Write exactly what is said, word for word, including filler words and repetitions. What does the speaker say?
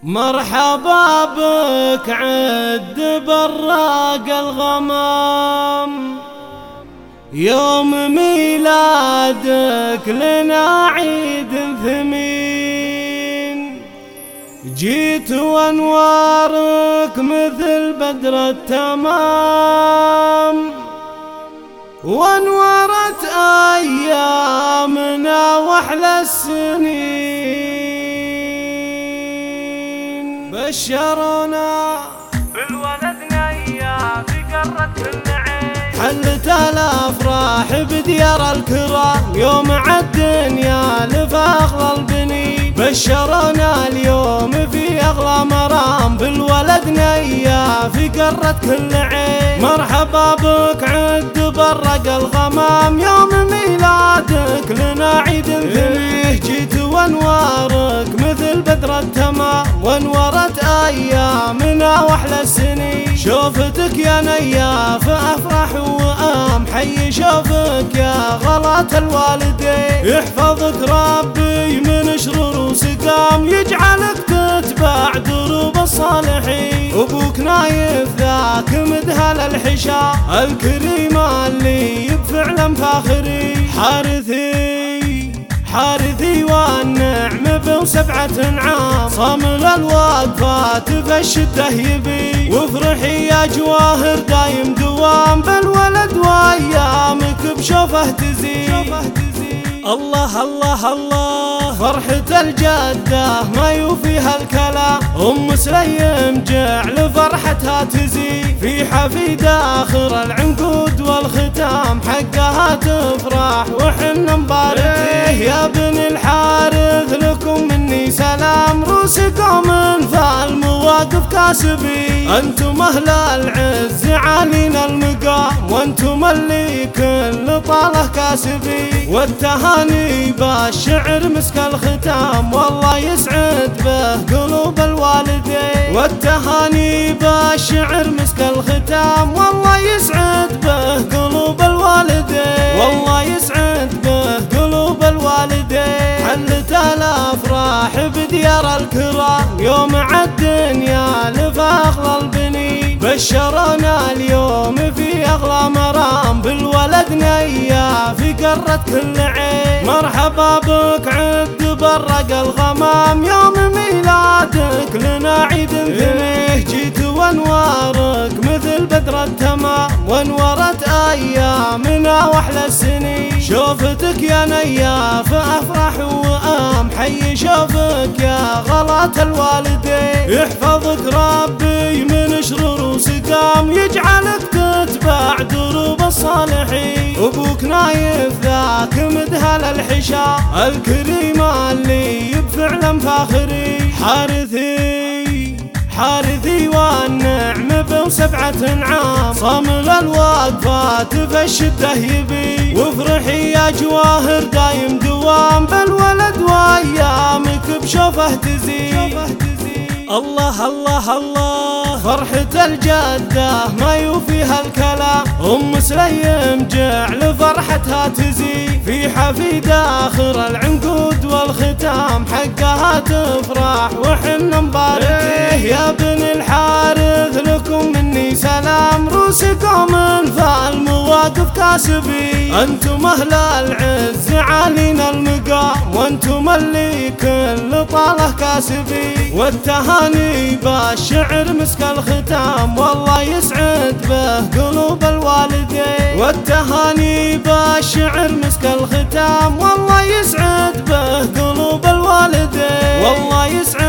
مرحبا بك عد براق الغمام، يوم ميلادك لنا عيد ثمين. جيت وانوارك مثل بدر التمام، وانورت ايامنا واحلى السنين. بشرونا بالولد نيا في قرة النعيم، حلت الافراح بديار الكرام، يوم عالدنيا لفاخر البنين. بشرونا اليوم في اغلى مرام، بالولد نيا في قرة كل عين. مرحبا بك عد برق الغمام، يوم ميلادك لنا عيد ثمين. جيت وانوارك مثل بدر التمام، وانورت ايامنا واحلى السنين. شوفتك يا نياف افرح وام، حي شوفك يا غلاة الوالدين. يحفظك ربي من شرور وسقام، يجعلك تتبع دروب الصالحين. ابوك نايف ذاك مدهل الحشا، الكريم اللي بفعلا فاخري. حارثي حارثي والنعم بسبعة انعام، صامل الوقفات في الشدة يبي. وافرحي يا جواهر دايم دوام، بالولد وايامك بشوفه تزيد. الله الله الله فرحة الجدة ما يوفيها الكلام، أم سليم جعل فرحتها تزيد. في حفيد آخر العنقود والختام، حقها تفرح وحنا مباركين. يا بن الحارث لكم مني سلام، روسكم في المواقف كاسبين. أنتم أهل العز عالين المقام، وأنتم اللي كل طاله كاسبين. والتهاني بالشعر مسك الختام، والله يسعد به قلوب الوالدين. والتهاني بالشعر مسك الختام، والله يسعد به قلوب الوالدين. والله يسعد به قلوب الوالدين. حلت الافراح بديار الكرام، يوم عالدنيا لفاخر البنين. بشرونا اليوم في اغلى مرام، بالولد نيا في قرة كل عين. مرحبا بك عد برق الغمام، يوم ميلادك لنا عيد ثمين. جيت وانوارك مثل بدر التمام، وانورت ايامنا واحلى السنين. شوفتك يا نياف افرح وام، حي شوفك يا غلاة الوالدين. يحفظك ربي من شرور وسقام، يجعلك تتبع دروب الصالحين. ابوك نايف ذاك مدهل الحشا، الكريم اللي بفعلا فاخري. حارثي حارثي والنعم بسبعة انعام، صامل الوقفات في الشدة يبي. وافرحي يا جواهر دايم دوام، بالولد وايامك بشوفه تزيد. الله الله الله فرحة الجدة ما يوفيها الكلام، أم سليم جعل فرحتها تزيد. في حفيد آخر العنقود والختام، حقها تفرح وحنا مباركين. يا بن الحارث لكم مني سلام، روسكم في المواقف كاسبين. أنتم أهل العز عالين المقام، وأنتم اللي كل طاله كاسبين. والتهاني بالشعر مسك الختام، والله يسعد به قلوب الوالدين. والتهاني بالشعر مسك الختام، والله يسعد به قلوب الوالدين. والله يسعد